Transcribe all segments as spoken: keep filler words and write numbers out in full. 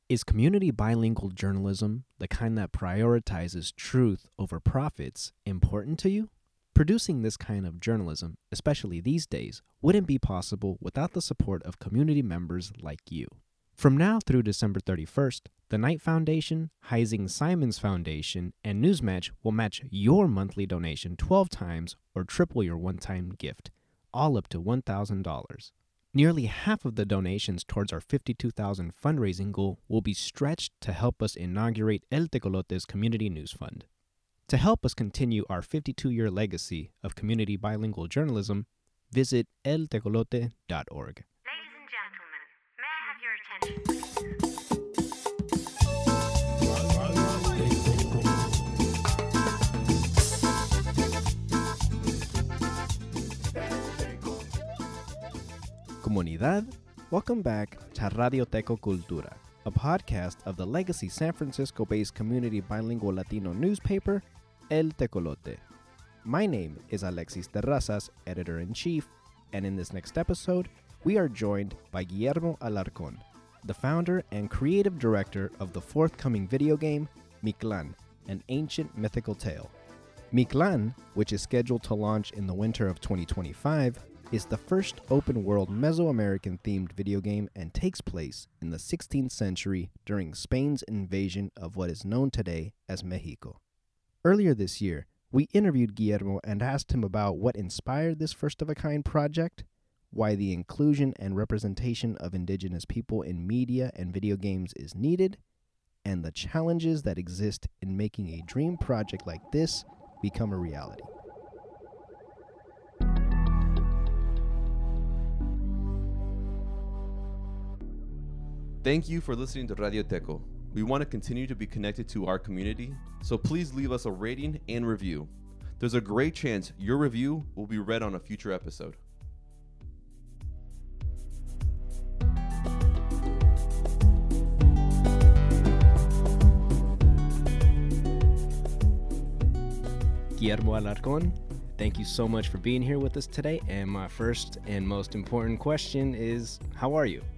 Is community bilingual journalism, the kind that prioritizes truth over profits, important to you? Producing this kind of journalism, especially these days, wouldn't be possible without the support of community members like you. From now through December thirty-first, the Knight Foundation, Heising Simons Foundation, and Newsmatch will match your monthly donation twelve times or triple your one-time gift, all up to one thousand dollars. Nearly half of the donations towards our fifty-two thousand dollars fundraising goal will be stretched to help us inaugurate El Tecolote's Community News Fund. To help us continue our fifty-two-year legacy of community bilingual journalism, visit el tecolote dot org. Ladies and gentlemen, may I have your attention, please? Comunidad, welcome back to Radio Teco Cultura, a podcast of the legacy San Francisco-based community bilingual Latino newspaper, El Tecolote. My name is Alexis Terrazas, editor-in-chief, and in this next episode, we are joined by Guillermo Alarcón, the founder and creative director of the forthcoming video game, Mictlan, an ancient mythical tale. Mictlan, which is scheduled to launch in the winter of twenty twenty-five, is the first open-world Mesoamerican-themed video game and takes place in the sixteenth century during Spain's invasion of what is known today as Mexico. Earlier this year, we interviewed Guillermo and asked him about what inspired this first-of-a-kind project, why the inclusion and representation of indigenous people in media and video games is needed, and the challenges that exist in making a dream project like this become a reality. Thank you for listening to Radio Teco. We want to continue to be connected to our community, so please leave us a rating and review. There's a great chance your review will be read on a future episode. Guillermo Alarcón, thank you so much for being here with us today. And my first and most important question is, how are you?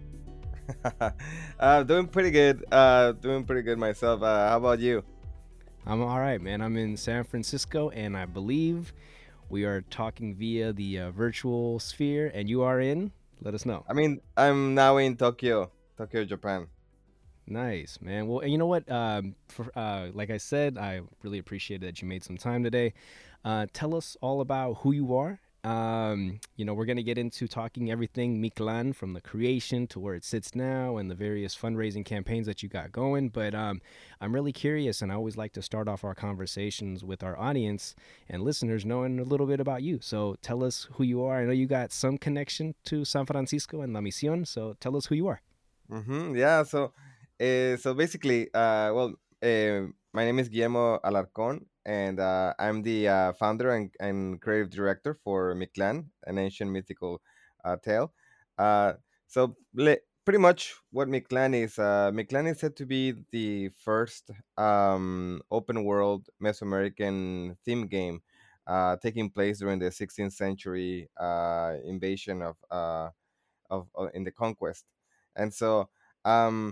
uh, doing pretty good. Uh, doing pretty good myself. Uh, how about you? I'm all right, man. I'm in San Francisco, and I believe we are talking via the uh, virtual sphere, and you are in? Let us know. I mean, I'm now in Tokyo, Tokyo, Japan. Nice, man. Well, you know what? Um, for, uh, like I said, I really appreciate that you made some time today. Uh, tell us all about who you are. Um, you know, we're going to get into talking everything Mictlan, from the creation to where it sits now and the various fundraising campaigns that you got going. But um, I'm really curious, and I always like to start off our conversations with our audience and listeners knowing a little bit about you. So tell us who you are. I know you got some connection to San Francisco and La Misión, so tell us who you are. Mm-hmm. Yeah. So, uh, so basically, uh, well, uh, my name is Guillermo Alarcón, and uh, I'm the uh, founder and, and creative director for Mictlan, an ancient mythical uh, tale. Uh, so, le- pretty much what Mictlan is, uh, Mictlan is said to be the first um, open world Mesoamerican theme game uh, taking place during the sixteenth century uh, invasion of, uh, of, of in the conquest. And so, um,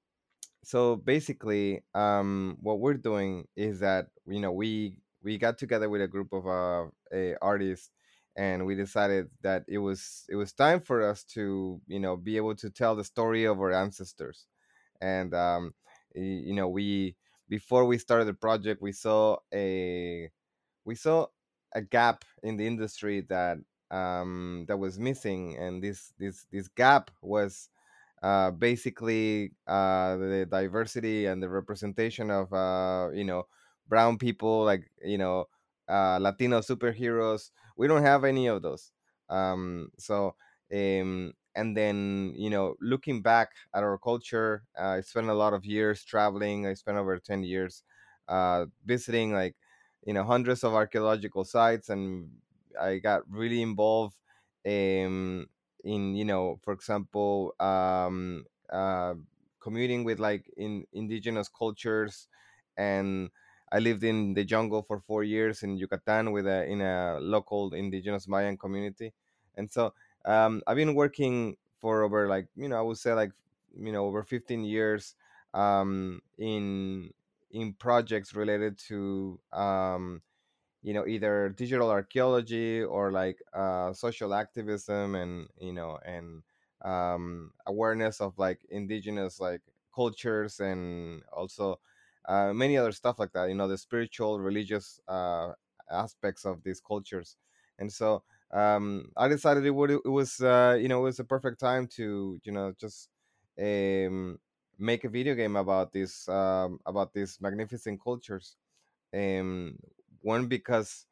so basically um what we're doing is that you know we we got together with a group of uh a artists, and we decided that it was it was time for us to you know be able to tell the story of our ancestors. And um y- you know we before we started the project, we saw a we saw a gap in the industry that um that was missing, and this this this gap was uh, basically uh, the diversity and the representation of uh, you know brown people, like you know uh, Latino superheroes. We don't have any of those. Um, so um, and then you know looking back at our culture, uh, I spent a lot of years traveling. I spent over ten years uh, visiting like you know hundreds of archaeological sites, and I got really involved um, in you know for example um uh commuting with like in indigenous cultures. And I lived in the jungle for four years in Yucatan with a in a local indigenous Mayan community. And so um I've been working for over like you know I would say like you know over fifteen years um, in in projects related to um, you know, either digital archaeology or like uh, social activism, and you know, and um, awareness of like indigenous like cultures, and also uh, many other stuff like that, you know, the spiritual religious uh, aspects of these cultures. And so um, I decided it would it was uh, you know, it was a perfect time to, you know, just um, make a video game about this um, about these magnificent cultures. um, One, because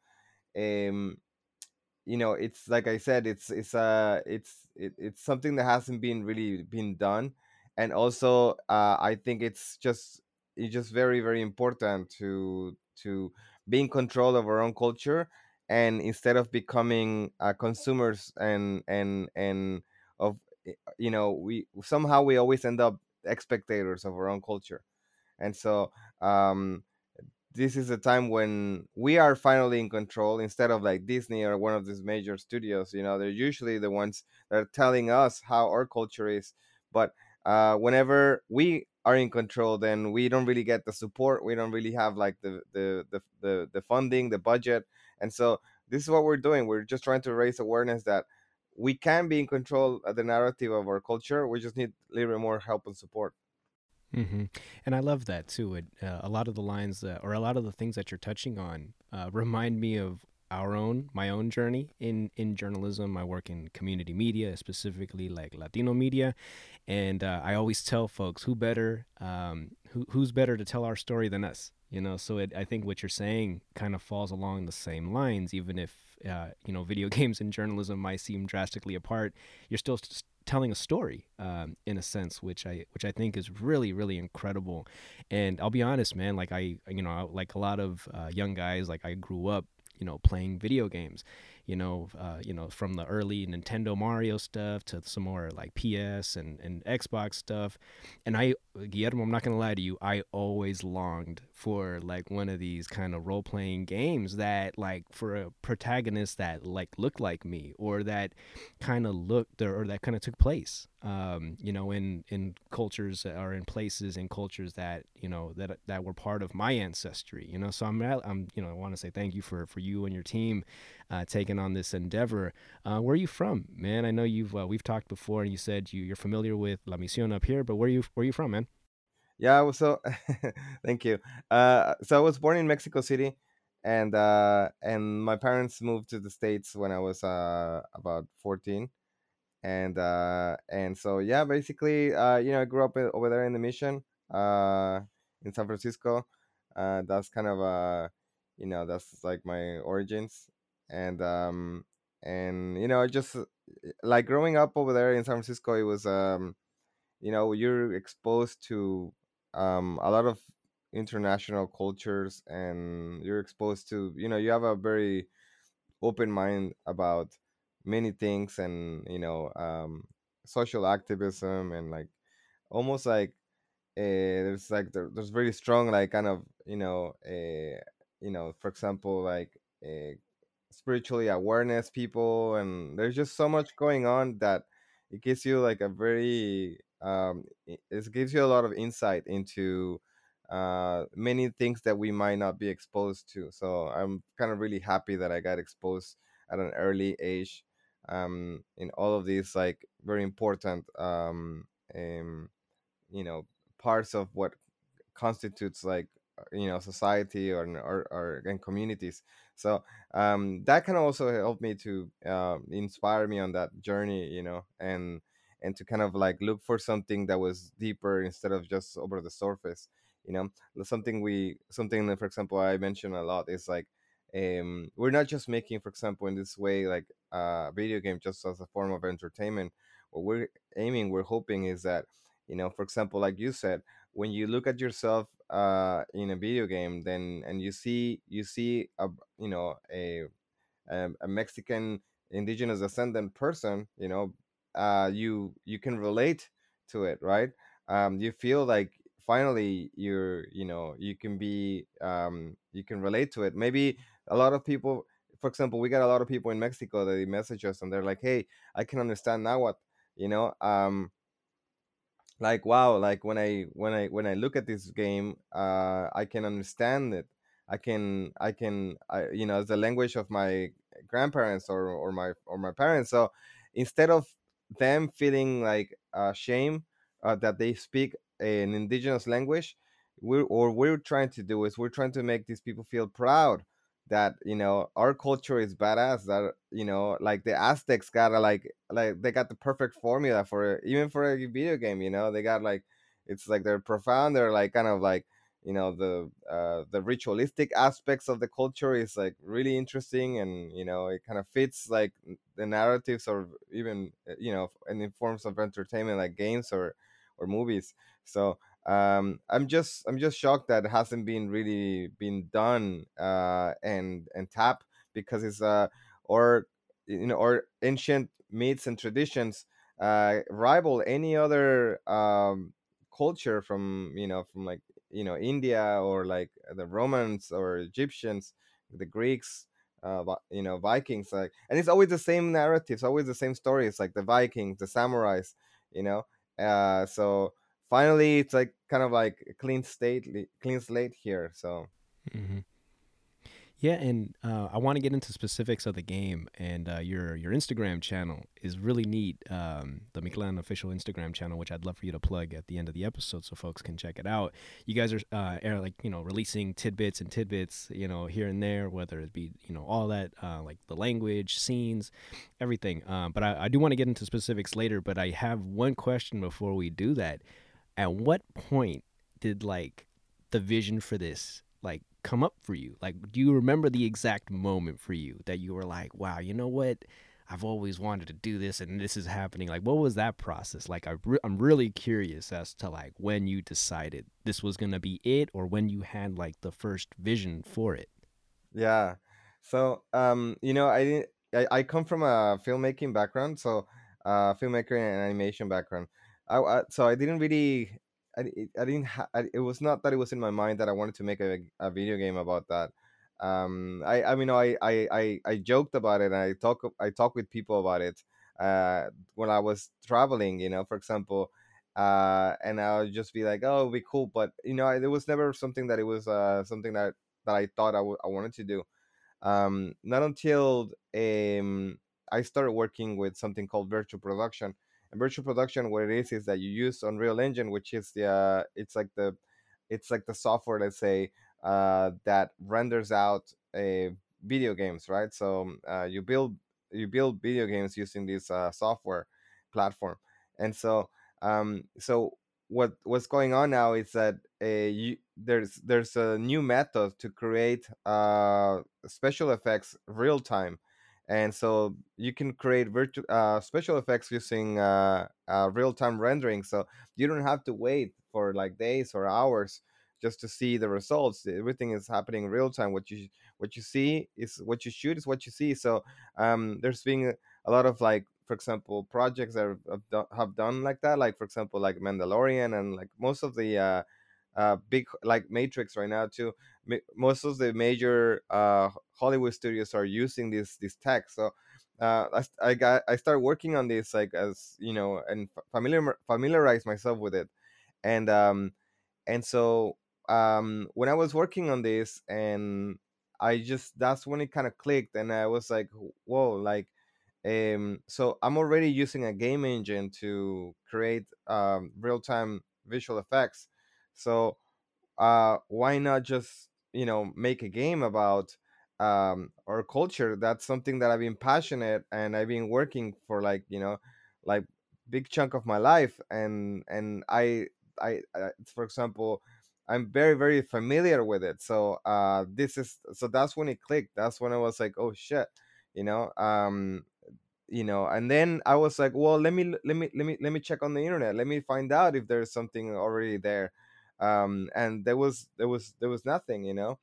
um you know, it's like I said, it's it's uh it's it, it's something that hasn't been really been done. And also uh I think it's just it's just very very important to to be in control of our own culture, and instead of becoming uh, consumers and and and of eh, you know, we somehow we always end up spectators of our own culture. And so um this is a time when we are finally in control, instead of like Disney or one of these major studios. You know, they're usually the ones that are telling us how our culture is. But uh, whenever we are in control, then we don't really get the support. We don't really have like the the the the, the funding, the budget. And so this is what we're doing. We're just trying to raise awareness that we can be in control of the narrative of our culture. We just need a little bit more help and support. Hmm. And I love that too. It, uh, a lot of the lines that, or a lot of the things that you're touching on, uh, remind me of our own, my own journey in in journalism. I work in community media, specifically like Latino media, and uh, I always tell folks, who better, um, who who's better to tell our story than us, you know. So it, I think what you're saying kind of falls along the same lines, even if uh, you know, video games and journalism might seem drastically apart. You're still s- telling a story, um, in a sense, which I which I think is really really incredible. And I'll be honest, man, like I, you know, like a lot of uh, young guys, like I grew up, you know, playing video games, you know, uh, you know, from the early Nintendo Mario stuff to some more like P S and, and Xbox stuff. And I, Guillermo, I'm not gonna lie to you, I always longed for like one of these kind of role playing games that, like, for a protagonist that like looked like me, or that kind of looked, or, or that kind of took place, um, you know, in in cultures, or in places and cultures that, you know, that that were part of my ancestry, you know. So I'm I'm you know, I want to say thank you for for you and your team uh, taking on this endeavor. Uh, where are you from, man? I know you've uh, we've talked before, and you said you you're familiar with La Misión up here, but where are you where are you from, man? Yeah, well, so thank you. Uh, so I was born in Mexico City, and uh, and my parents moved to the States when I was uh, about fourteen, and uh, and so yeah, basically, uh, you know, I grew up in, over there in the Mission, uh, in San Francisco. Uh, that's kind of uh, you know, that's like my origins, and um, and you know, I just like growing up over there in San Francisco. It was um you know, you're exposed to um, a lot of international cultures, and you're exposed to, you know, you have a very open mind about many things, and you know, um, social activism, and like almost like uh, there's like there, there's very strong like kind of, you know, uh, you know, for example, like uh, spiritually awareness people, and there's just so much going on that it gives you like a very um it, it gives you a lot of insight into uh many things that we might not be exposed to. So I'm kind of really happy that I got exposed at an early age um in all of these like very important um um you know, parts of what constitutes like uh, you know, society, or or, or and communities. So um that can also help me to uh, inspire me on that journey, you know, and and to kind of like look for something that was deeper instead of just over the surface, you know. Something we something that, for example, I mention a lot is like um we're not just making, for example, in this way, like a uh, video game just as a form of entertainment. What we're aiming, we're hoping is that, you know, for example, like you said, when you look at yourself uh in a video game, then and you see you see a, you know, a a, a Mexican indigenous descendant person, you know, uh you you can relate to it, right? Um you feel like finally you're, you know, you can be um you can relate to it. Maybe a lot of people, for example, we got a lot of people in Mexico that they message us and they're like, hey, I can understand now what, you know, um like wow, like when i when i when I look at this game, uh I can understand it. I can i can I, you know, it's the language of my grandparents, or or my or my parents. So instead of them feeling like uh, shame uh, that they speak an indigenous language, we're or we're trying to do is we're trying to make these people feel proud that, you know, our culture is badass, that, you know, like the Aztecs got a, like like they got the perfect formula for, even for a video game, you know. They got like, it's like they're profound, they're like kind of like, you know, the uh the ritualistic aspects of the culture is like really interesting, and you know, it kind of fits like the narratives, or even uh, you know, and in forms of entertainment like games or or movies. So um i'm just i'm just shocked that it hasn't been really been done uh and and tap, because it's uh or you know, or ancient myths and traditions uh rival any other um culture from, you know, from like, you know, India, or like the Romans or Egyptians, the Greeks, uh Vi- you know, Vikings, like, and it's always the same narratives, always the same stories, like the Vikings, the samurais, you know. uh so finally it's like kind of like a clean state clean slate here. So Hmm. Yeah, and uh, I want to get into specifics of the game, and uh, your your Instagram channel is really neat. Um, the Mictlan official Instagram channel, which I'd love for you to plug at the end of the episode, so folks can check it out. You guys are uh, are like, you know, releasing tidbits and tidbits, you know, here and there, whether it be, you know, all that, uh, like the language, scenes, everything. Um, but I, I do want to get into specifics later. But I have one question before we do that. At what point did like the vision for this like come up for you? Like, do you remember the exact moment for you that you were like, wow, you know what? I've always wanted to do this and this is happening. Like, what was that process? Like, I re- I'm really curious as to like when you decided this was going to be it, or when you had like the first vision for it. yeah. So um you know, I didn't I, I come from a filmmaking background, so uh filmmaker and animation background. I, I so I didn't really I, di- I didn't ha- I, it was not that it was in my mind that I wanted to make a, a video game about that. um I I mean, I I I, I joked about it, and I talk I talk with people about it uh when I was traveling, you know, for example. Uh and I'll just be like, oh, it'd be cool, but you know, I, it was never something that it was uh something that that I thought I w- I wanted to do. Um, not until um, I started working with something called virtual production. And virtual production, what it is, is that you use Unreal Engine, which is the uh, it's like the it's like the software, let's say, uh, that renders out a video games, right? So um, uh, you build you build video games using this uh, software platform. And so um, so what what's going on now is that uh, you, there's there's a new method to create uh, special effects real time. And so you can create virtual uh, special effects using uh, uh, real time rendering, so you don't have to wait for like days or hours just to see the results. Everything is happening in real time. What you what you see is what you shoot is what you see. So um, there's been a lot of, like, for example, projects that have, done, have done like that, like for example like Mandalorian, and like most of the uh, uh, big, like Matrix right now too. Ma- most of the major uh, Hollywood studios are using this this tech. So uh, I, st- I got I started working on this, like, as you know, and f- familiar familiarize myself with it. And um and so um when I was working on this, and I just that's when it kind of clicked, and I was like, whoa, like um so I'm already using a game engine to create um real-time visual effects. So uh why not just, you know, make a game about um our culture? That's something that I've been passionate, and I've been working for, like, you know, like big chunk of my life. And and i i, I for example, I'm very very familiar with it. So uh this is so that's when it clicked. That's when I was like, oh shit, you know. Um you know, and then I was like, well, let me let me let me let me check on the internet, let me find out if there's something already there. Um and there was there was there was nothing, you know.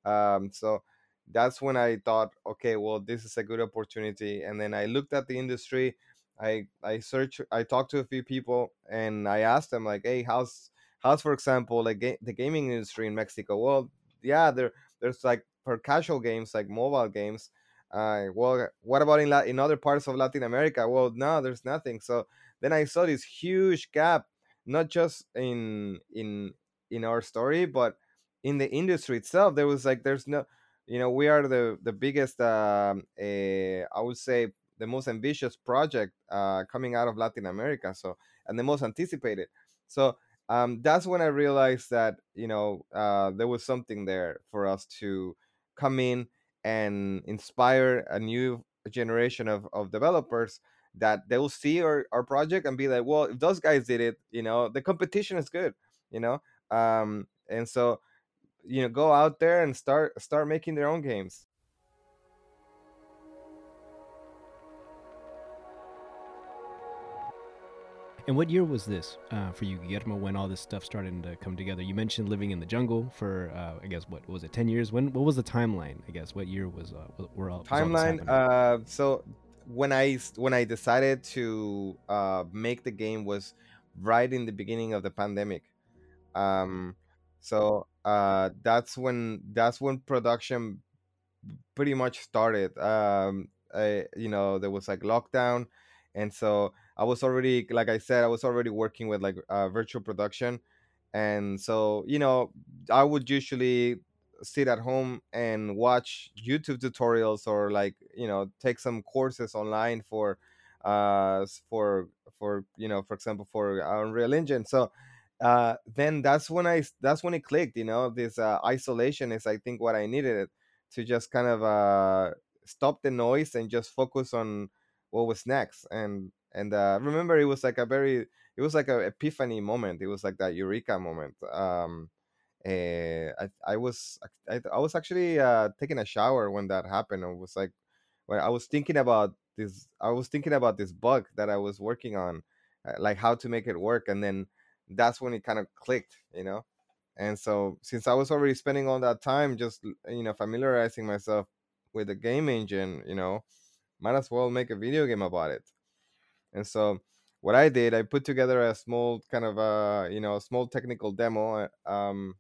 Um so that's when I thought, okay, well, this is a good opportunity. And then I looked at the industry. I i searched, I talked to a few people, and I asked them, like, hey, how's how's for example, like, ga- the gaming industry in Mexico? Well, yeah, there there's like, for casual games, like mobile games. Uh, well, what about in La- in other parts of Latin America? Well, no, there's nothing. So then I saw this huge gap, not just in in in our story, but in the industry itself. There was like there's no, you know, we are the the biggest, um, uh, I would say, the most ambitious project uh, coming out of Latin America. So, and the most anticipated. So um, that's when I realized that, you know, uh, there was something there for us to come in and inspire a new generation of, of developers, that they will see our, our project and be like, well, if those guys did it, you know, the competition is good, you know. Um, and so, you know, go out there and start start making their own games. And what year was this uh, for you, Guillermo, when all this stuff started to come together? You mentioned living in the jungle for, uh, I guess, what was it, ten years? When? What was the timeline? I guess what year was uh, wa- were all, was all this Timeline. happening? Uh, so when I s- when I decided to uh, make the game was right in the beginning of the pandemic. Um, so uh, that's when that's when production pretty much started. Um, I, you know, there was like lockdown, and so I was already, like I said, I was already working with like uh, virtual production, and so, you know, I would usually sit at home and watch YouTube tutorials, or like, you know, take some courses online for uh s- for for you know, for example, for Unreal Engine. So uh then that's when I that's when it clicked, you know. This uh, isolation is, I think, what I needed, to just kind of uh, stop the noise and just focus on what was next. And and uh, remember, it was like a very, it was like a epiphany moment. It was like that eureka moment. Um, uh, I I was I, I was actually uh, taking a shower when that happened. I was like, when I was thinking about this, I was thinking about this bug that I was working on, uh, like how to make it work, and then that's when it kind of clicked, you know. And so, since I was already spending all that time just, you know, familiarizing myself with the game engine, you know, might as well make a video game about it. And so, what I did, I put together a small kind of uh, you know, small technical demo. uh, Um,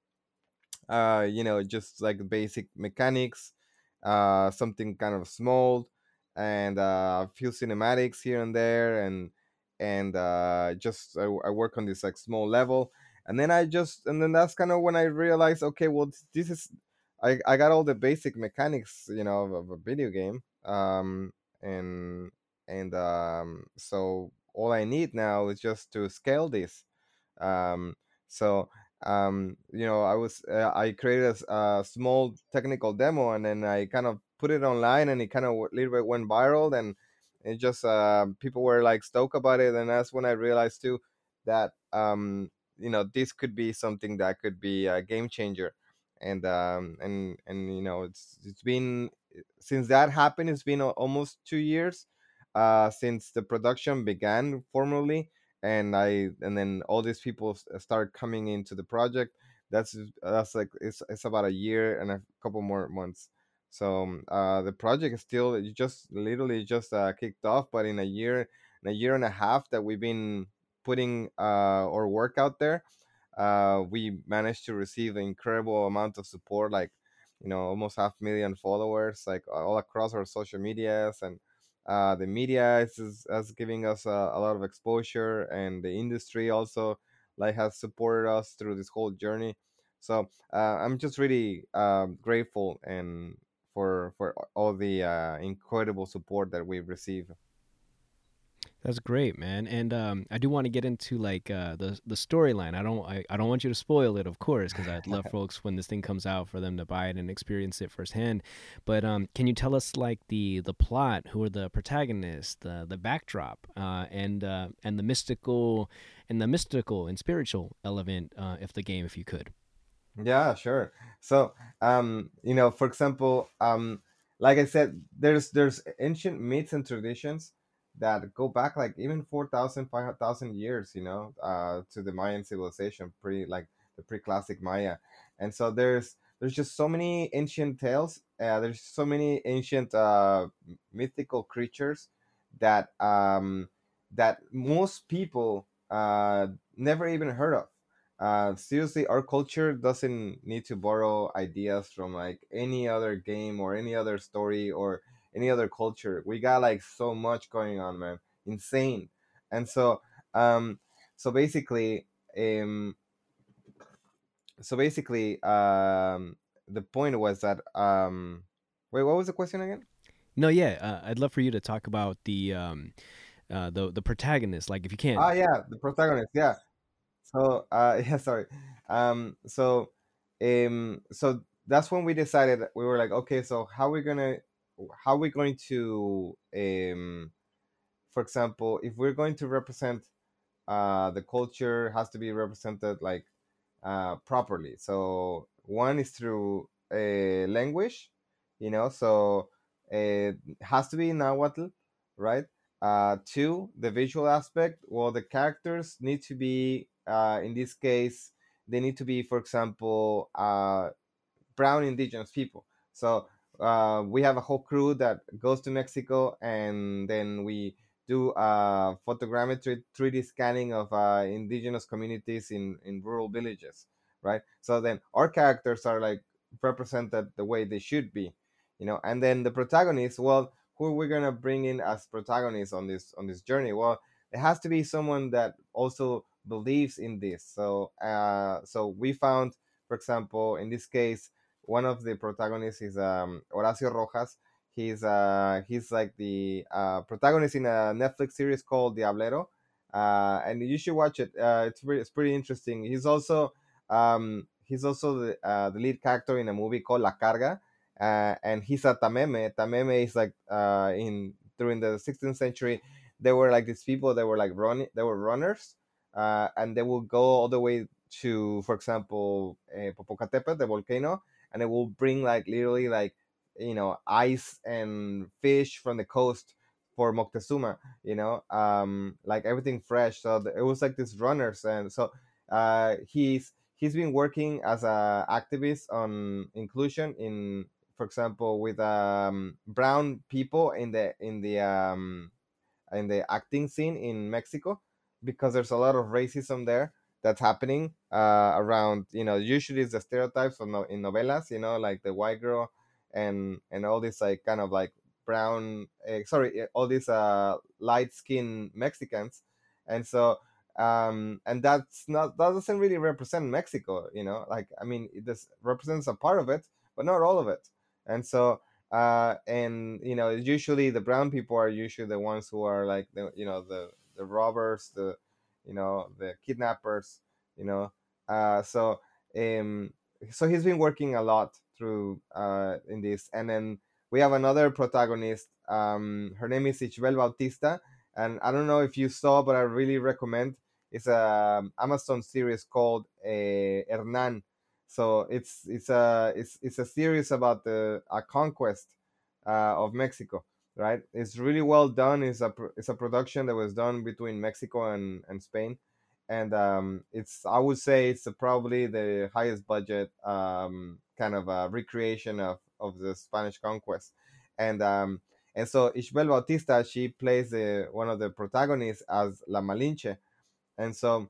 uh, you know, just like basic mechanics, uh, something kind of small, and uh, a few cinematics here and there, and and uh, just I, I work on this like small level, and then I just and then that's kind of when I realized, okay, well, this this is, I I got all the basic mechanics, you know, of, of a video game, um, and and um, so all I need now is just to scale this. um, so um, you know, I was uh, I created a, s- a small technical demo, and then I kind of put it online, and it kind of a little bit went viral, and it just uh, people were like stoked about it. And that's when I realized too that, um, you know, this could be something that could be a game changer. And um, and and you know, it's it's been, since that happened, it's been al- almost two years uh, since the production began formally. And I and then all these people s- start coming into the project. That's that's like it's it's about a year and a couple more months. So um, uh, the project is still, it just literally just uh, kicked off, but in a year, in a year and a half that we've been putting uh, our work out there, uh, we managed to receive an incredible amount of support, like, you know, almost half million followers, like all across our social medias. And uh, the media is, is, is giving us a, a lot of exposure, and the industry also like has supported us through this whole journey. So uh, I'm just really um, grateful and for for all the uh, incredible support that we've received. That's great, man. And um, I do want to get into like uh, the the storyline. I don't I, I don't want you to spoil it, of course, because I'd love folks when this thing comes out for them to buy it and experience it firsthand. But um, can you tell us like the the plot, who are the protagonists, the the backdrop, uh, and uh, and the mystical and the mystical and spiritual element uh, of the game, if you could? Yeah, sure. So, um, you know, for example, um, like I said, there's there's ancient myths and traditions that go back like even four thousand, five thousand years, you know, uh, to the Mayan civilization, pre like the pre-classic Maya. And so there's there's just so many ancient tales. Uh, there's so many ancient uh, mythical creatures that um, that most people uh, never even heard of. Uh seriously, our culture doesn't need to borrow ideas from like any other game or any other story or any other culture. We got like so much going on, man. Insane. And so um so basically, um, so basically, um, the point was that um, wait, what was the question again? No, yeah, uh, I'd love for you to talk about the um, uh, the the protagonist. Like, if you can. Ah, yeah, the protagonist. Yeah. So, uh, yeah, sorry. Um, so, um, so that's when we decided that we were like, okay, so how we gonna, how we going to, um, for example, if we're going to represent, uh, the culture has to be represented like, uh, properly. So one is through a language, you know, so it has to be Nahuatl, right? Uh, two, the visual aspect. Well, the characters need to be, uh, in this case, they need to be, for example, uh, brown indigenous people. So uh, we have a whole crew that goes to Mexico, and then we do uh, photogrammetry three D scanning of uh, indigenous communities in, in rural villages, right? So then our characters are like represented the way they should be, you know. And then the protagonists, well, who are we gonna bring in as protagonists on this on this journey? Well, it has to be someone that also believes in this. So uh, so we found, for example, in this case, one of the protagonists is um, Horacio Rojas. He's uh, he's like the uh, protagonist in a Netflix series called Diablero, uh, and you should watch it. Uh, it's pretty, it's pretty interesting. He's also um, he's also the, uh, the lead character in a movie called La Carga, uh, and he's a tameme. Tameme is like uh, in during the sixteenth century, there were like these people that were like running, they were runners, uh, and they will go all the way to, for example, uh, Popocatépetl, the volcano, and it will bring like literally like, you know, ice and fish from the coast for Moctezuma, you know, um, like everything fresh. So the, it was like these runners, and so uh, he's he's been working as a activist on inclusion in, for example, with um, brown people in the in the um, in the acting scene in Mexico, because there's a lot of racism there that's happening uh, around. You know, usually it's the stereotypes of no, in novelas. You know, like the white girl and and all these like kind of like brown. Uh, sorry, eh, all these uh, light skinned Mexicans, and so um and that's not, that doesn't really represent Mexico. You know, like, I mean, it just represents a part of it, but not all of it. And so uh, and you know, usually the brown people are usually the ones who are like the, you know, the the robbers, the, you know, the kidnappers, you know. Uh, so um, so he's been working a lot through uh, in this, and then we have another protagonist. Um, her name is Ichbel Bautista, and I don't know if you saw, but I really recommend. It's a um, Amazon series called uh, Hernan. So it's it's a it's it's a series about the a conquest uh, of Mexico, right? It's really well done. It's a pro- it's a production that was done between Mexico and and Spain, and um, it's, I would say it's probably the highest budget um, kind of uh, recreation of of the Spanish conquest, and um, and so Isabel Bautista, she plays the one of the protagonists as La Malinche, and so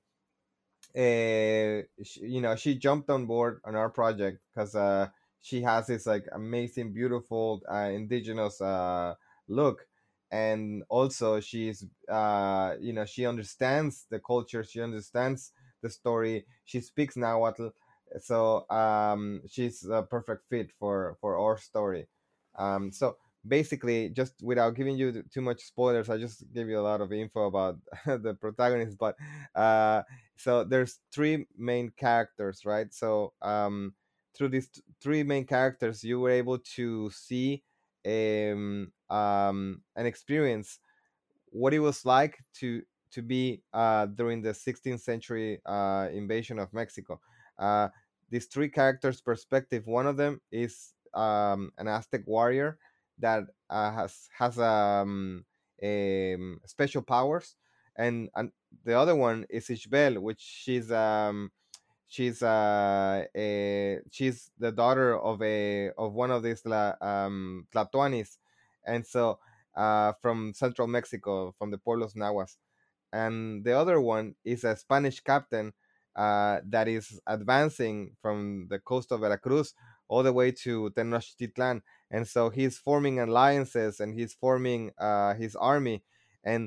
uh, she, you know, she jumped on board on our project because uh, she has this like amazing, beautiful uh, indigenous uh, look, and also she's uh, you know, she understands the culture, she understands the story, she speaks Nahuatl, so um, she's a perfect fit for for our story. Um, so basically, just without giving you too much spoilers, I just gave you a lot of info about the protagonist, but uh, so there's three main characters, right? So um through these th- three main characters, you were able to see um um an experience what it was like to to be uh during the sixteenth century uh invasion of Mexico. uh these three characters perspective, one of them is um an Aztec warrior that uh, has has um, um special powers, and, and the other one is Ishbel, which she's um she's uh a, she's the daughter of a of one of these la, um Tlatoanis, and so uh from central Mexico, from the Pueblos Nahuas. And the other one is a Spanish captain uh that is advancing from the coast of Veracruz all the way to Tenochtitlan, and so he's forming alliances and he's forming uh his army, and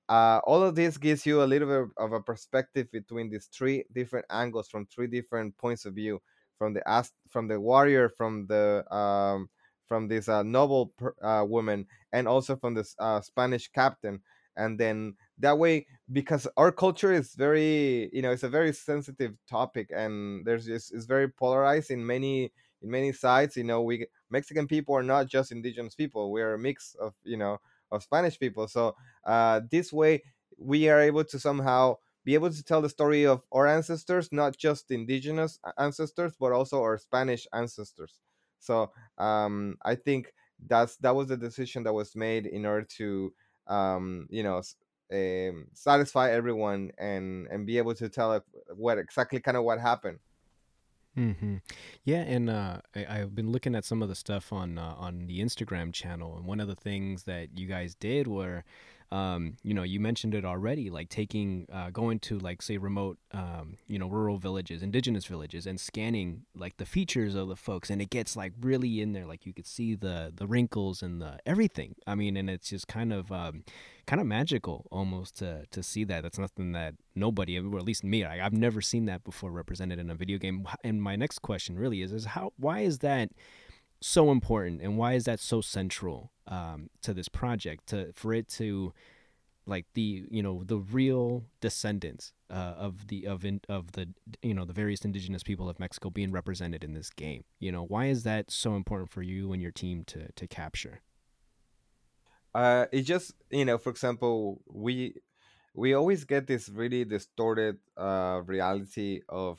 uh, all of this gives you a little bit of a perspective between these three different angles from three different points of view, from the as from the warrior, from the um, from this uh, noble per, uh, woman, and also from this uh, Spanish captain. And then that way, because our culture is very, you know, it's a very sensitive topic, and there's just it's very polarized in many in many sides. You know, we Mexican people are not just indigenous people; we're a mix of, you know, of Spanish people. So uh, this way, we are able to somehow be able to tell the story of our ancestors, not just indigenous ancestors, but also our Spanish ancestors. So um, I think that's that was the decision that was made in order to, um, you know, s- um, satisfy everyone, and and be able to tell it what exactly kind of what happened. Mm-hmm. Yeah, and uh, I, I've been looking at some of the stuff on uh, on the Instagram channel, and one of the things that you guys did were, um, you know, you mentioned it already, like taking, uh, going to like say remote, um, you know, rural villages, indigenous villages, and scanning like the features of the folks, and it gets like really in there, like you could see the the wrinkles and the everything. I mean, and it's just kind of um, kind of magical almost to to see that. That's nothing that nobody, or at least me, I, I've never seen that before represented in a video game. And my next question really is: is how why is that so important, and why is that so central um, to this project? To for it to like the you know the real descendants uh, of the of in, of the you know the various indigenous people of Mexico being represented in this game. You know, why is that so important for you and your team to to capture? Uh, it just, you know, for example, we we always get this really distorted uh, reality of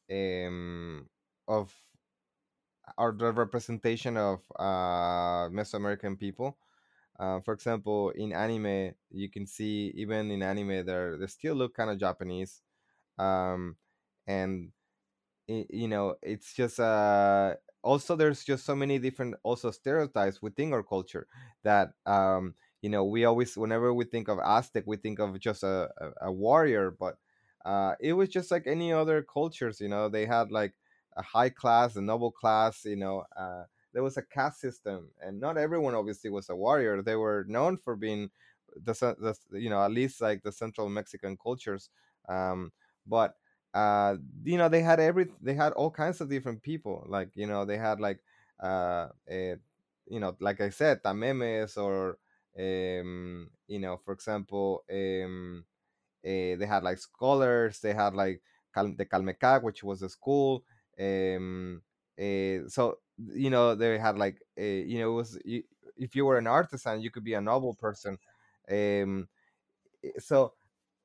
um of our the representation of uh, Mesoamerican people. Uh, for example, in anime, you can see even in anime they they still look kind of Japanese, um, and i- you know it's just uh also there's just so many different also stereotypes within our culture that um you know we always, whenever we think of Aztec, we think of just a, a, a warrior, but uh it was just like any other cultures. You know, they had like a high class, a noble class, you know. Uh there was a caste system, and not everyone obviously was a warrior. They were known for being the, cen- the you know, at least like the central Mexican cultures. um but uh you know, they had every they had all kinds of different people, like, you know, they had like uh a, you know, like I said, tamemes, or um you know, for example, um eh, they had like scholars, they had like Cal- the Calmecac, which was a school. um eh, so you know, they had like a, you know, it was you, if you were an artisan, you could be a noble person. um eh, so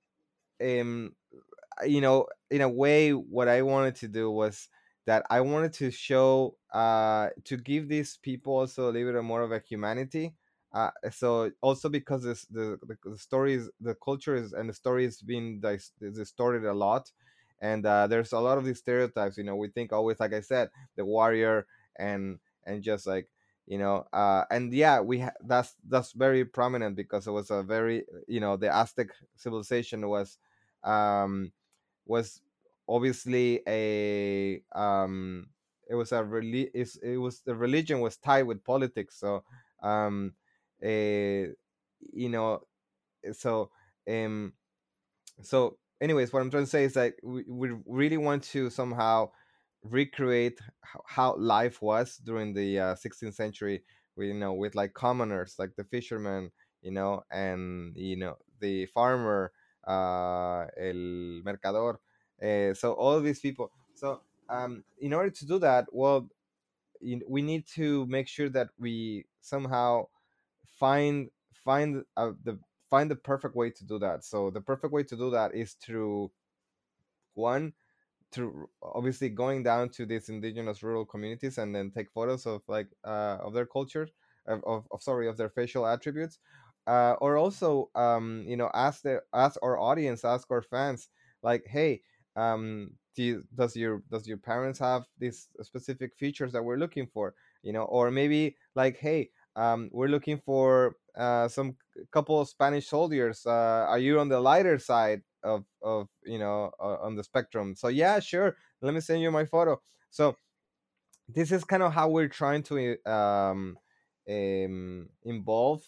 um you know, in a way, what I wanted to do was that I wanted to show, uh, to give these people also a little bit more of a humanity. Uh, so also because this, the, the the stories, the culture is, and the story is being dis- distorted a lot, and uh, there's a lot of these stereotypes. You know, we think always, like I said, the warrior, and and just like, you know, uh, and yeah, we ha- that's that's very prominent because it was a very, you know, the Aztec civilization was um was obviously a um it was a reli- it's, it was the religion was tied with politics. So um uh, you know, so um so anyways, what I'm trying to say is that we, we really want to somehow recreate h- how life was during the uh, sixteenth century, with, you know, with like commoners, like the fisherman, you know, and you know, the farmer, uh el mercador. Uh, so all these people. So um in order to do that, well, you, we need to make sure that we somehow find find uh, the find the perfect way to do that. So the perfect way to do that is through one, through obviously going down to these indigenous rural communities and then take photos of like uh, of their culture, of, of, of sorry, of their facial attributes, uh, or also um, you know, ask the ask our audience, ask our fans, like, hey, um, do you, does your does your parents have these specific features that we're looking for, you know, or maybe like, hey, um, we're looking for uh, some couple of Spanish soldiers. Uh, are you on the lighter side of of you know, uh, on the spectrum? So yeah, sure. Let me send you my photo. So this is kind of how we're trying to um, um involve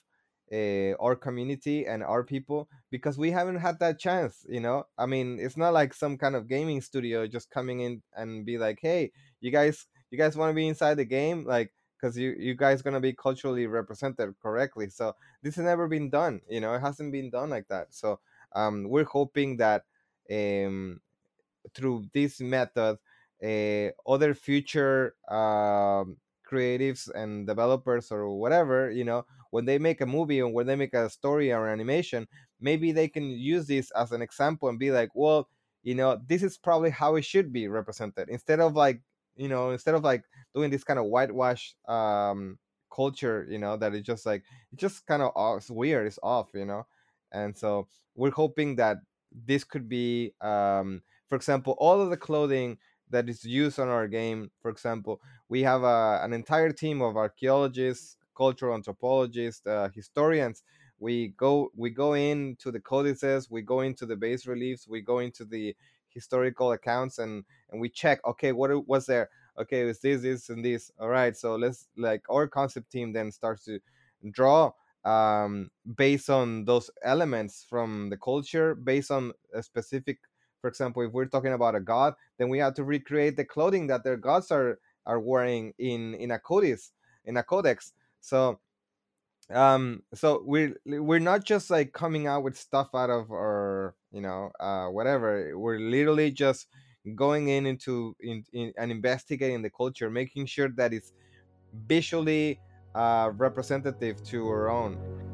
uh, our community and our people, because we haven't had that chance. You know, I mean, it's not like some kind of gaming studio just coming in and be like, hey, you guys you guys want to be inside the game, like, because you you guys gonna be culturally represented correctly. So this has never been done. You know, it hasn't been done like that. So um, we're hoping that um, through this method, uh, other future um, creatives and developers or whatever, you know, when they make a movie or when they make a story or animation, maybe they can use this as an example and be like, well, you know, this is probably how it should be represented, instead of like, you know, instead of like doing this kind of whitewash um, culture, you know, that is just like, it's just kind of off, it's weird, it's off, you know. And so we're hoping that this could be um, for example, all of the clothing that is used on our game. For example, we have a, an entire team of archaeologists, cultural anthropologists, uh, historians. We go we go into the codices, we go into the bas reliefs, we go into the historical accounts, and and we check. Okay, what it- was there? Okay, it's this, this, and this. All right, so let's, like, our concept team then starts to draw um, based on those elements from the culture, based on a specific, for example, if we're talking about a god, then we have to recreate the clothing that their gods are are wearing in in a codex, in a codex. So um so we're we're not just like coming out with stuff out of our, you know, uh whatever. We're literally just going in into in, in and investigating the culture, making sure that it's visually uh representative to our own.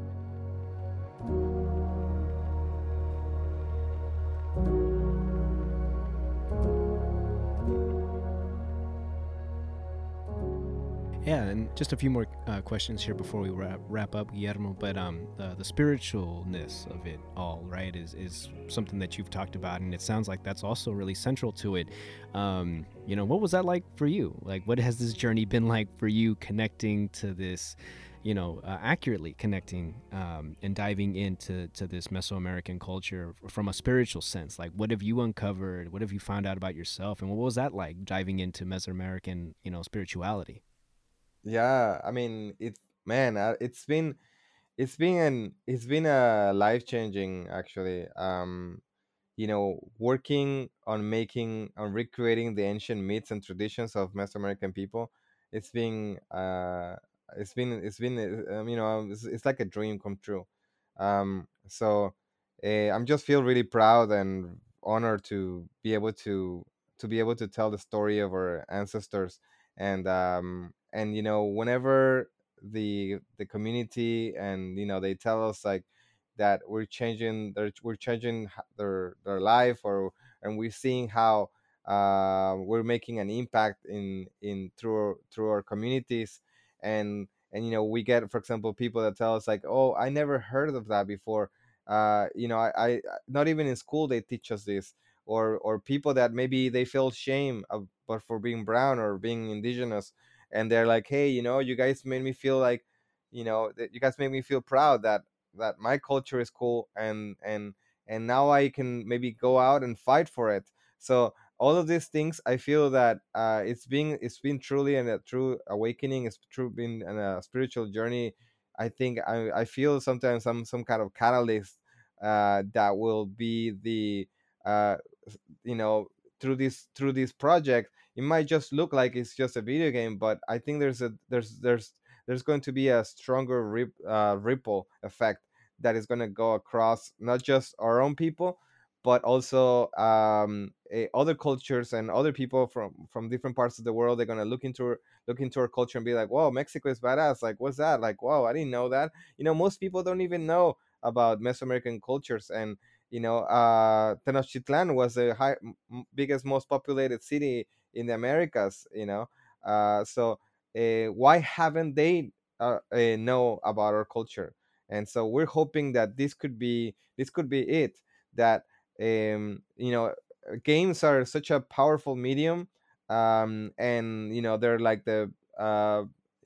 Yeah, and just a few more uh, questions here before we wrap, wrap up, Guillermo. But um, the, the spiritualness of it all, right, is is something that you've talked about, and it sounds like that's also really central to it. Um, you know, what was that like for you? Like, what has this journey been like for you, connecting to this, you know, uh, accurately connecting um, and diving into to this Mesoamerican culture from a spiritual sense? Like, what have you uncovered? What have you found out about yourself? And what was that like, diving into Mesoamerican, you know, spirituality? Yeah, I mean, it, man, uh, it's been it's been an it's been a life changing, actually. Um you know, working on making on recreating the ancient myths and traditions of Mesoamerican people. It's been uh it's been it's been uh, um, you know, it's, it's like a dream come true. Um so uh, I'm just feel really proud and honored to be able to to be able to tell the story of our ancestors. And um and you know, whenever the the community, and you know, they tell us like that we're changing their we're changing h- their their life, or and we're seeing how uh, we're making an impact in in through our, through our communities. and and you know, we get, for example, people that tell us like, oh, I never heard of that before. uh you know, I, I not even in school they teach us this. or or people that maybe they feel shame of, but for being brown or being indigenous, and they're like, hey, you know, you guys made me feel like, you know, that you guys made me feel proud that that my culture is cool, and and and now I can maybe go out and fight for it. So all of these things, I feel that uh, it's been it's been truly and a true awakening. It's true been an, a spiritual journey. I think I, I feel sometimes some some kind of catalyst uh, that will be the uh, you know, through this through this project. It might just look like it's just a video game, but I think there's a there's there's there's going to be a stronger rip, uh, ripple effect that is going to go across not just our own people, but also um, eh, other cultures and other people from from different parts of the world. They're going to look into our- look into our culture and be like, "Whoa, Mexico is badass! Like, what's that? Like, wow, I didn't know that." You know, most people don't even know about Mesoamerican cultures. And you know, uh, Tenochtitlan was the high, m- m- biggest, most populated city in the Americas. You know, uh, so uh, why haven't they uh, uh, know about our culture? And so we're hoping that this could be this could be it. That um, you know, uh, games are such a powerful medium, um, and you know, they're like the uh,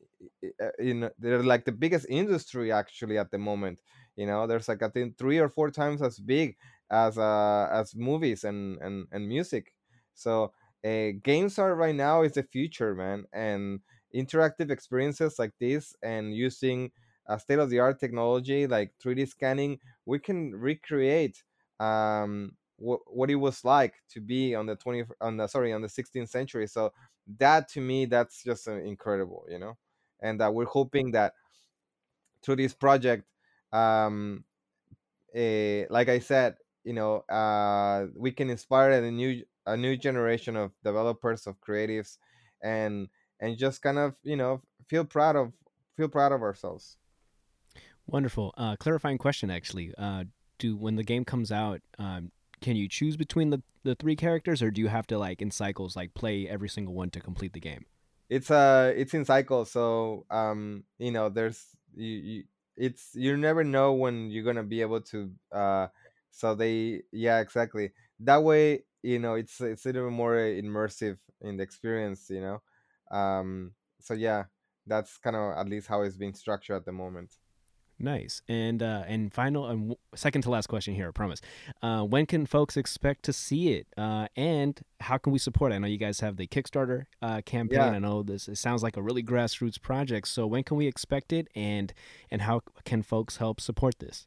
uh, you know, they're like the biggest industry actually at the moment. You know, there's like, I think, three or four times as big as uh as movies and and, and music. So uh, games are right now is the future, man. And interactive experiences like this, and using uh, state of the art technology like three D scanning, we can recreate um, what what it was like to be on the twenty on the sorry on the sixteenth century. So that to me, that's just uh, incredible, you know. And uh, we're hoping that through this project, um, eh, like I said, you know, uh, we can inspire a new a new generation of developers, of creatives, and and just kind of, you know, feel proud of feel proud of ourselves. Wonderful. Uh, clarifying question, actually. Uh, do when the game comes out, um, can you choose between the the three characters, or do you have to like in cycles like play every single one to complete the game? It's uh it's in cycles, so um you know, there's you, you it's you never know when you're gonna be able to uh so they yeah, exactly, that way, you know, it's it's a little more immersive in the experience, you know. um so yeah, that's kind of at least how it's being structured at the moment. Nice. And uh, and final and w- second to last question here, I promise. Uh, when can folks expect to see it? Uh, and how can we support it? I know you guys have the Kickstarter uh, campaign. Yeah. I know this. It sounds like a really grassroots project. So when can we expect it? And and how can folks help support this?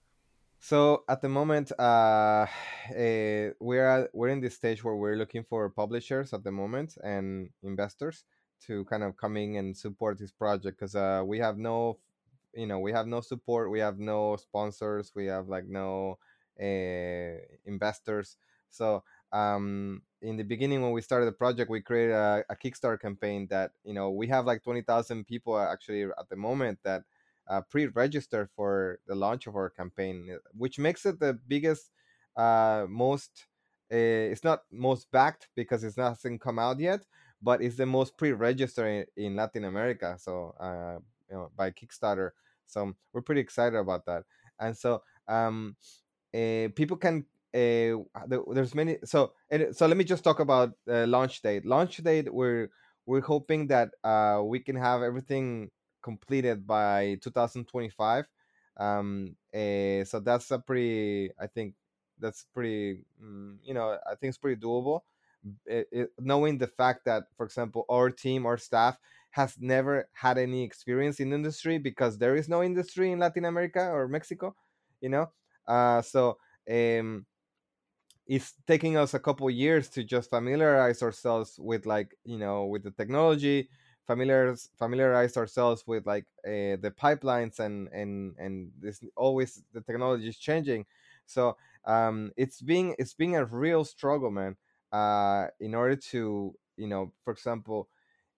So at the moment, uh, eh, we're at, we're in this stage where we're looking for publishers at the moment and investors to kind of come in and support this project, because uh, we have no, you know, we have no support, we have no sponsors, we have like no uh, investors. So um, in the beginning, when we started the project, we created a, a Kickstarter campaign that, you know, we have like twenty thousand people actually at the moment that uh, pre-registered for the launch of our campaign, uh, which makes it the biggest, uh, most. Uh, it's not most backed because it's nothing come out yet, but it's the most pre-registered in, in Latin America. So, uh, you know, by Kickstarter. So we're pretty excited about that. And so, um, uh, people can. Uh, there- there's many. So, and, so let me just talk about uh, launch date. Launch date. We're we're hoping that uh, we can have everything completed by two thousand twenty-five. Um, eh, so that's a pretty, I think that's pretty, mm, you know, I think it's pretty doable. It, it, knowing the fact that, for example, our team, our staff has never had any experience in industry because there is no industry in Latin America or Mexico, you know. Uh, so um, it's taking us a couple years to just familiarize ourselves with, like, you know, with the technology, familiarize familiarize ourselves with like uh, the pipelines, and and and this always the technology is changing. So um it's being it's being a real struggle, man, uh in order to, you know, for example,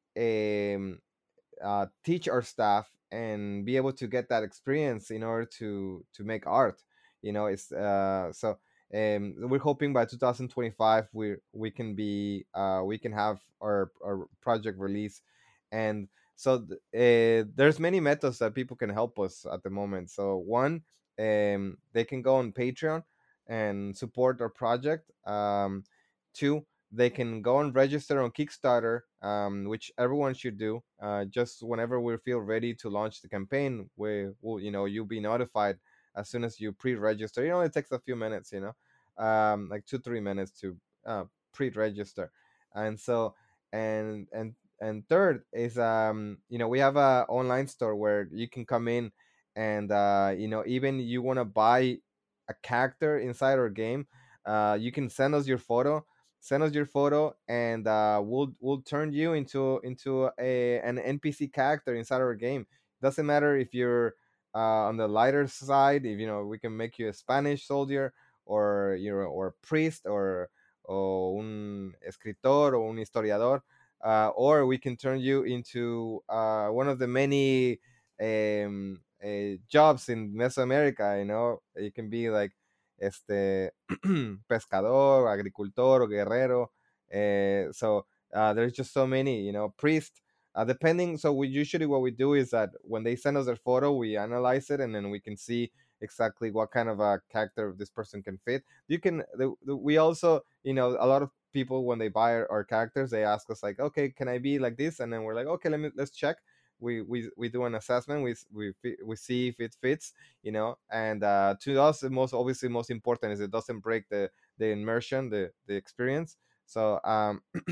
um uh, teach our staff and be able to get that experience in order to to make art, you know. It's uh so um we're hoping by two thousand twenty-five we we can be uh we can have our our project release. And so th- uh, there's many methods that people can help us at the moment. So one, um they can go on Patreon and support our project. Um two, they can go and register on Kickstarter, um, which everyone should do. Uh, just whenever we feel ready to launch the campaign, we will, you know, you'll be notified as soon as you pre-register. It only takes a few minutes, you know, um, like two three minutes to uh, pre-register. And so, and and and third is, um, you know, we have a online store where you can come in, and uh, you know, even you want to buy a character inside our game, uh, you can send us your photo send us your photo, and uh, we'll we'll turn you into into a an N P C character inside our game. Doesn't matter if you're uh, on the lighter side. If, you know, we can make you a Spanish soldier, or you're or a priest, or or un escritor, or un historiador, uh, or we can turn you into uh, one of the many um, uh, jobs in Mesoamerica. You know, you can be like este pescador, agricultor, or guerrero. Uh, so uh, there's just so many, you know, priest. Uh, depending, so we usually what we do is that when they send us their photo, we analyze it, and then we can see exactly what kind of a character this person can fit. You can, the, the, we also, you know, a lot of people when they buy our, our characters, they ask us like, okay, can I be like this? And then we're like, okay, let me let's check. We we we do an assessment. We we we see if it fits, you know. And uh, to us, the most obviously most important is it doesn't break the the immersion, the the experience. So um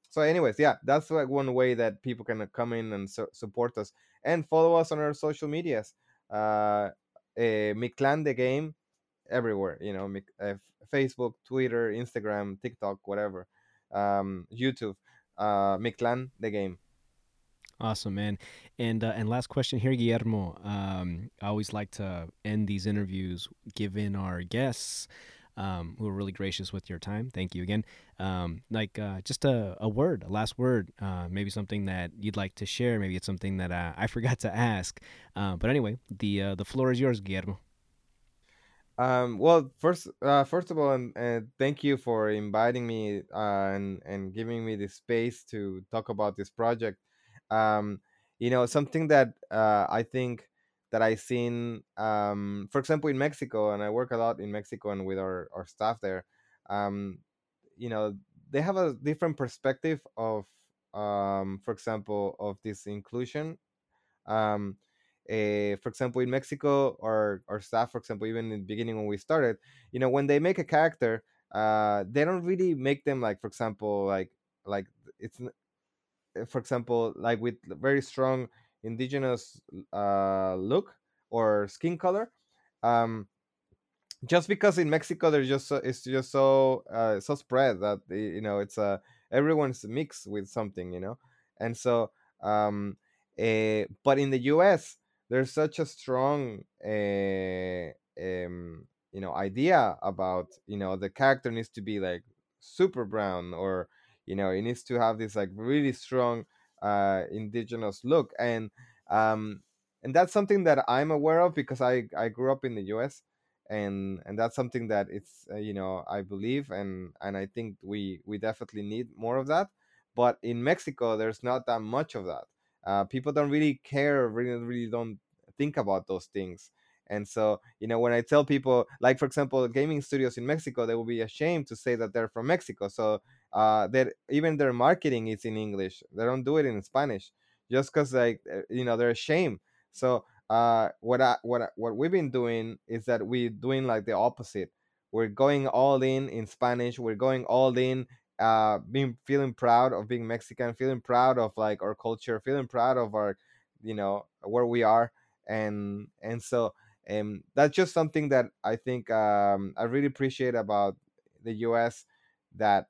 So anyways, yeah, that's like one way that people can come in and su- support us and follow us on our social medias. uh, uh Mi Clan the Game everywhere, you know, Mi- uh, Facebook, Twitter, Instagram, TikTok, whatever, um YouTube, uh Mi Clan the Game. Awesome, man. And uh, and last question here, Guillermo. Um, I always like to end these interviews giving our guests, um, who are really gracious with your time. Thank you again. Um, like uh, just a, a word, a last word, uh, maybe something that you'd like to share. Maybe it's something that uh, I forgot to ask. Uh, but anyway, the uh, the floor is yours, Guillermo. Um, well, first, uh, first of all, and uh, thank you for inviting me, uh, and and giving me the space to talk about this project. Um, you know, something that uh, I think that I seen, um, for example, in Mexico, and I work a lot in Mexico and with our our staff there. Um, you know, they have a different perspective of, um, for example, of this inclusion. um, uh, for example, in Mexico, our our staff, for example, even in the beginning when we started, you know, when they make a character, uh, they don't really make them like, for example, like like it's n- uh, for example, like with very strong indigenous uh, look or skin color. Um, just because in Mexico there's just so, it's just so uh, so spread that uh, you know, it's uh, everyone's mixed with something, you know. And so um uh, but in the U S there's such a strong uh, um you know, idea about, you know, the character needs to be like super brown, or you know, it needs to have this like really strong uh indigenous look. And um and that's something that I'm aware of because I I grew up in the U S, and and that's something that it's uh, you know, I believe, and and I think we we definitely need more of that. But in Mexico there's not that much of that. Uh, people don't really care, really really don't think about those things. And so, you know, when I tell people, like for example, gaming studios in Mexico, they will be ashamed to say that they're from Mexico. So uh that even their marketing is in English, they don't do it in Spanish, just because like uh, you know, they're ashamed. So uh, what I what I, what we've been doing is that we're doing like the opposite. We're going all in in Spanish. We're going all in, uh, being feeling proud of being Mexican, feeling proud of like our culture, feeling proud of our, you know, where we are. and and so um, that's just something that I think um, I really appreciate about the U S, that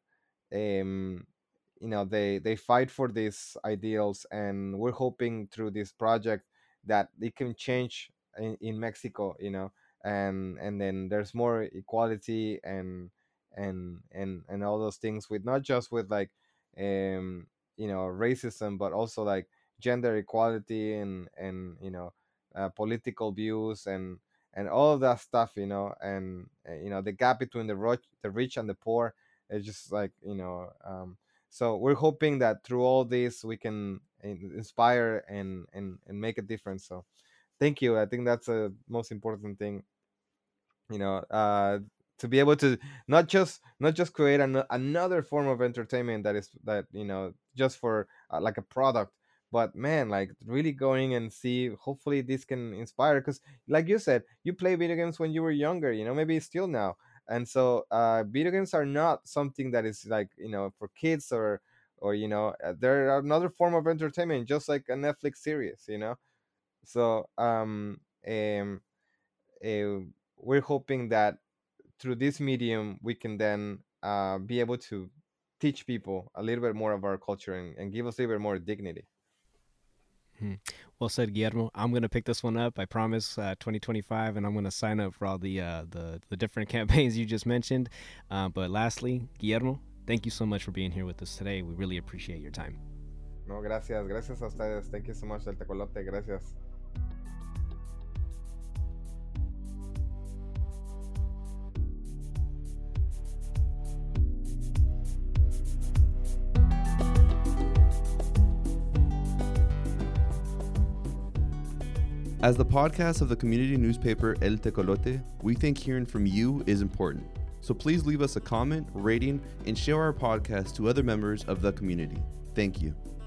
um you know, they they fight for these ideals, and we're hoping through this project that it can change in, in Mexico, you know. and and then there's more equality and and and and all those things, with not just with like um you know, racism, but also like gender equality, and and you know, uh, political views, and and all of that stuff, you know. And uh, you know, the gap between the rich the rich and the poor, it's just like, you know, um, so we're hoping that through all this we can in- inspire and and and make a difference. So thank you. I think that's a most important thing, you know, uh to be able to not just not just create an, another form of entertainment that is that, you know, just for uh, like a product, but man, like really going and see, hopefully this can inspire, because like you said, you play video games when you were younger, you know, maybe still now. And so uh video games are not something that is like, you know, for kids, or or you know, uh, they're another form of entertainment, just like a Netflix series, you know. So um um uh, we're hoping that through this medium we can then uh, be able to teach people a little bit more of our culture, and, and give us a little bit more dignity. Hmm. Well said, Guillermo. I'm gonna pick this one up. I promise. Uh, twenty twenty-five, and I'm gonna sign up for all the uh, the the different campaigns you just mentioned. Uh, but lastly, Guillermo, thank you so much for being here with us today. We really appreciate your time. No, gracias, gracias a ustedes. Thank you so much, El Tecolote. Gracias. As the podcast of the community newspaper El Tecolote, we think hearing from you is important. So please leave us a comment, rating, and share our podcast to other members of the community. Thank you.